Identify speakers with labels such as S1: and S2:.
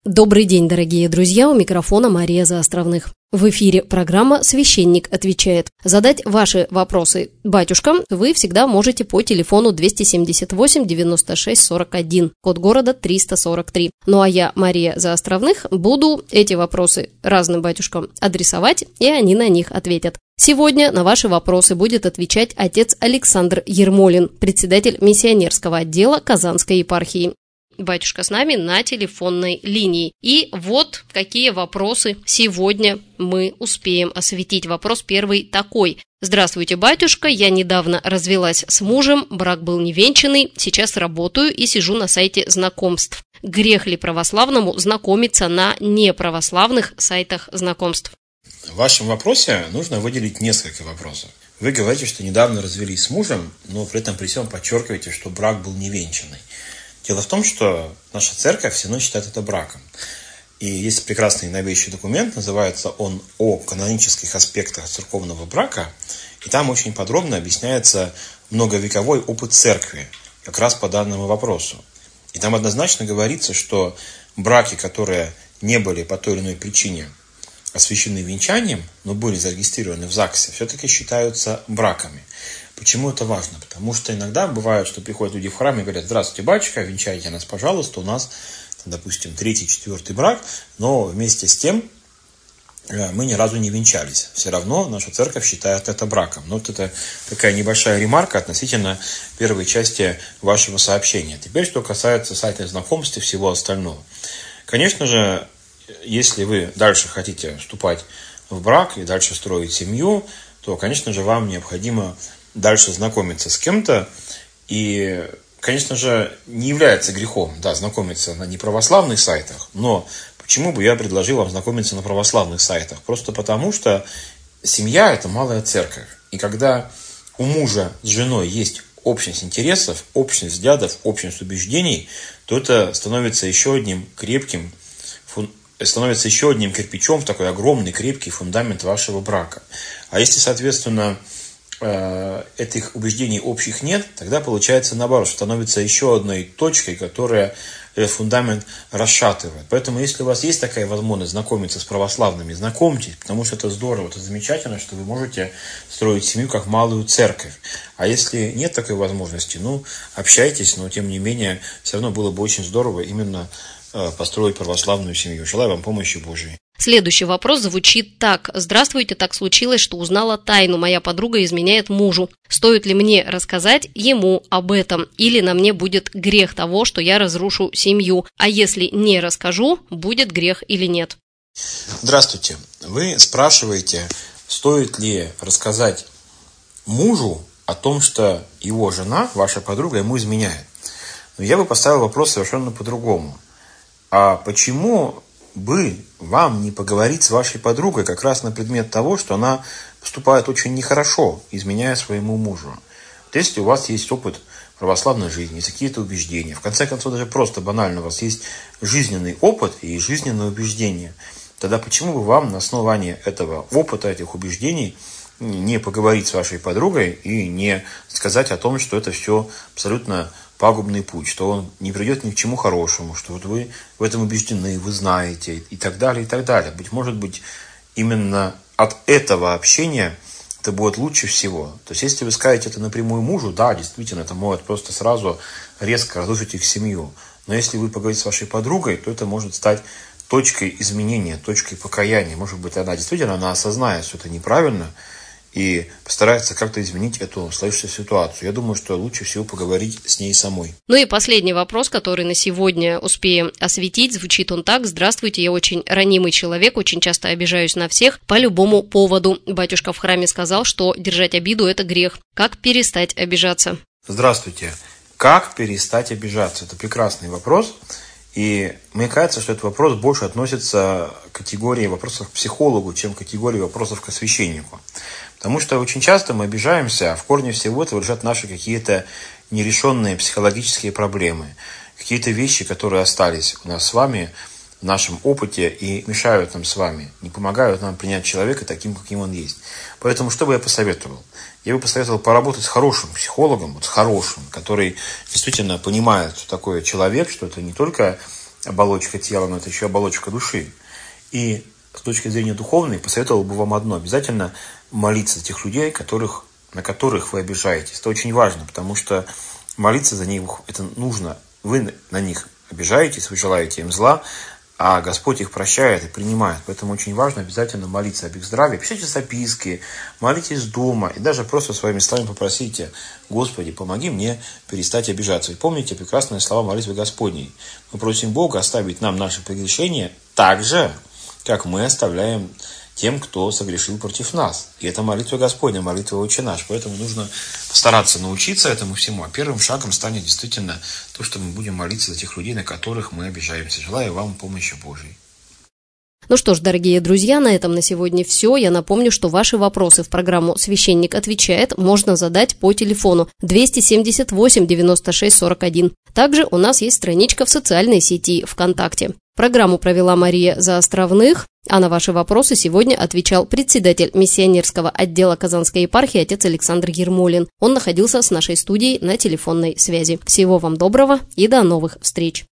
S1: Добрый день, дорогие друзья, у микрофона Мария Заостровных. В эфире программа «Священник отвечает». Задать ваши вопросы батюшкам вы всегда можете по телефону 278 96 41, код города 343. Ну а я, Мария Заостровных, буду эти вопросы разным батюшкам адресовать, и они на них ответят. Сегодня на ваши вопросы будет отвечать отец Александр Ермолин, председатель миссионерского отдела Казанской епархии. Батюшка с нами на телефонной линии. И вот какие вопросы сегодня мы успеем осветить. Вопрос первый такой. Здравствуйте, батюшка, я недавно развелась с мужем, брак был невенчанный, сейчас работаю и сижу на сайте знакомств. Грех ли православному знакомиться на неправославных сайтах знакомств?
S2: В вашем вопросе нужно выделить несколько вопросов. Вы говорите, что недавно развелись с мужем, но при этом при всем подчеркиваете, что брак был невенчанный. Дело в том, что наша церковь все равно считает это браком. И есть прекрасный новейший документ, называется он «О канонических аспектах церковного брака». И там очень подробно объясняется многовековой опыт церкви, как раз по данному вопросу. И там однозначно говорится, что браки, которые не были по той или иной причине освящены венчанием, но были зарегистрированы в ЗАГСе, все-таки считаются браками. Почему это важно? Потому что иногда бывает, что приходят люди в храм и говорят: здравствуйте, батюшка, венчайте нас, пожалуйста, у нас, допустим, 3-й, 4-й брак, но вместе с тем мы ни разу не венчались. Все равно наша церковь считает это браком. Но вот это такая небольшая ремарка относительно первой части вашего сообщения. Теперь, что касается сайта знакомств и всего остального. Конечно же, если вы дальше хотите вступать в брак и дальше строить семью, то, конечно же, вам необходимо дальше знакомиться с кем-то. И, конечно же, не является грехом, знакомиться на неправославных сайтах, но почему бы я предложил вам знакомиться на православных сайтах? Просто потому, что семья – это малая церковь. И когда у мужа с женой есть общность интересов, общность взглядов, общность убеждений, то это становится еще одним кирпичом в такой огромный, крепкий фундамент вашего брака. А если, соответственно, этих убеждений общих нет, тогда получается наоборот, становится еще одной точкой, которая этот фундамент расшатывает. Поэтому, если у вас есть такая возможность знакомиться с православными, знакомьтесь, потому что это здорово, это замечательно, что вы можете строить семью как малую церковь. А если нет такой возможности, общайтесь, но тем не менее, все равно было бы очень здорово именно построить православную семью. Желаю вам помощи Божией.
S1: Следующий вопрос звучит так. Здравствуйте, так случилось, что узнала тайну. Моя подруга изменяет мужу. Стоит ли мне рассказать ему об этом? Или на мне будет грех того, что я разрушу семью? А если не расскажу, будет грех или нет?
S2: Здравствуйте. Вы спрашиваете, стоит ли рассказать мужу о том, что его жена, ваша подруга, ему изменяет. Но я бы поставил вопрос совершенно по-другому. А почему бы вам не поговорить с вашей подругой как раз на предмет того, что она поступает очень нехорошо, изменяя своему мужу? Вот если у вас есть опыт православной жизни, есть какие-то убеждения, в конце концов, даже просто банально, у вас есть жизненный опыт и жизненное убеждение, тогда почему бы вам на основании этого опыта, этих убеждений не поговорить с вашей подругой и не сказать о том, что это все абсолютно пагубный путь, что он не придет ни к чему хорошему, что вот вы в этом убеждены, вы знаете, и так далее, и так далее. Может быть, именно от этого общения это будет лучше всего. То есть, если вы скажете это напрямую мужу, действительно, это может просто сразу резко разрушить их семью. Но если вы поговорите с вашей подругой, то это может стать точкой изменения, точкой покаяния. Может быть, она осознает, что это неправильно, и постарается как-то изменить эту сложившуюся ситуацию. Я думаю, что лучше всего поговорить с ней самой.
S1: И последний вопрос, который на сегодня успеем осветить, звучит он так. Здравствуйте, я очень ранимый человек, очень часто обижаюсь на всех по любому поводу. Батюшка в храме сказал, что держать обиду – это грех. Как перестать обижаться?
S2: Здравствуйте. Как перестать обижаться? Это прекрасный вопрос. И мне кажется, что этот вопрос больше относится к категории вопросов к психологу, чем к категории вопросов к священнику. Потому что очень часто мы обижаемся, а в корне всего этого лежат наши какие-то нерешенные психологические проблемы. Какие-то вещи, которые остались у нас с вами в нашем опыте и мешают нам с вами, не помогают нам принять человека таким, каким он есть. Поэтому что бы я посоветовал? Я бы посоветовал поработать с хорошим психологом, с хорошим, который действительно понимает, что такое человек, что это не только оболочка тела, но это еще оболочка души. И с точки зрения духовной посоветовал бы вам одно. Обязательно молиться за тех людей, на которых вы обижаетесь. Это очень важно, потому что молиться за них это нужно. Вы на них обижаетесь, вы желаете им зла, а Господь их прощает и принимает. Поэтому очень важно обязательно молиться об их здравии. Пишите записки, молитесь дома и даже просто своими словами попросите: Господи, помоги мне перестать обижаться. И помните прекрасные слова молитвы Господней. Мы просим Бога оставить нам наши прегрешения так же, как мы оставляем тем, кто согрешил против нас. И это молитва Господня, молитва Отче наш. Поэтому нужно постараться научиться этому всему. А первым шагом станет действительно то, что мы будем молиться за тех людей, на которых мы обижаемся. Желаю вам помощи Божьей.
S1: Ну что ж, дорогие друзья, на этом на сегодня все. Я напомню, что ваши вопросы в программу «Священник отвечает» можно задать по телефону 278 96 41. Также у нас есть страничка в социальной сети ВКонтакте. Программу провела Мария Заостровных, а на ваши вопросы сегодня отвечал председатель миссионерского отдела Казанской епархии отец Александр Ермолин. Он находился с нашей студией на телефонной связи. Всего вам доброго и до новых встреч!